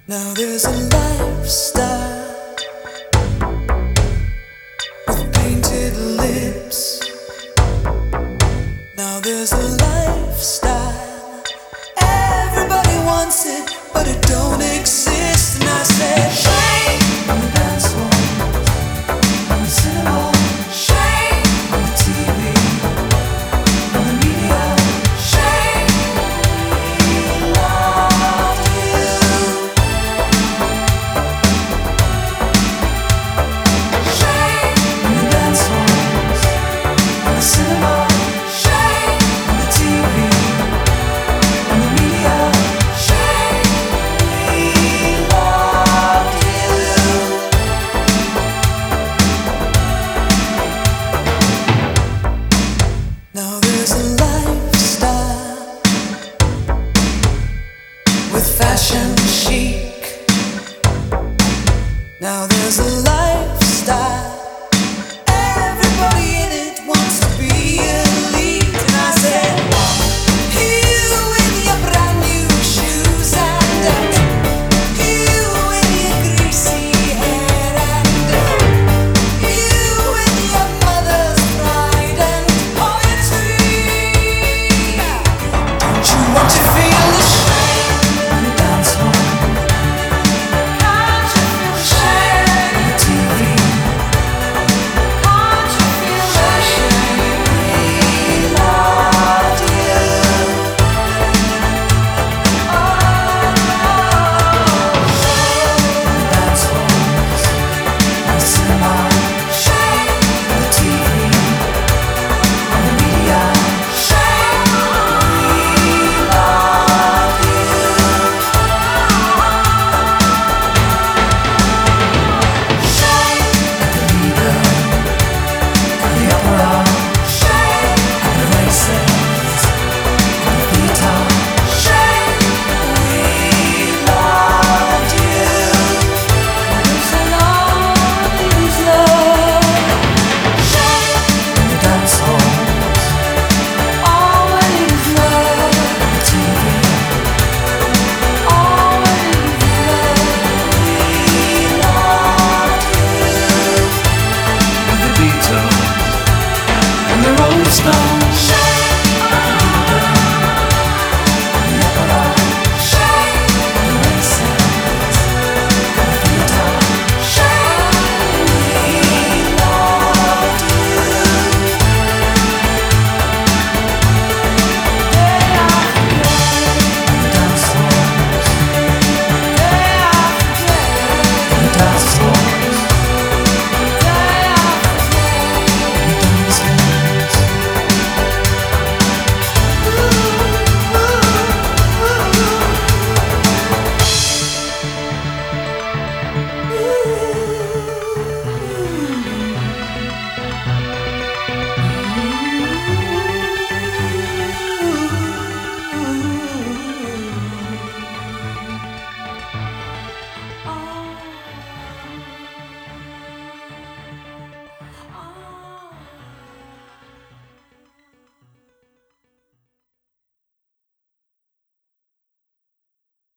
Now there's a lifestyle with painted lips. Now there's a lifestyle. Everybody wants it, but it don't exist. And I said, shame on the dance floor, on the cinema, shame on the TV, on the media, shame. We love you. Shame on the dance floors, on the cinema, shame on the TV, on the media, shame. We love you. Now there's a lifestyle with fashion chic. Now there's a lifestyle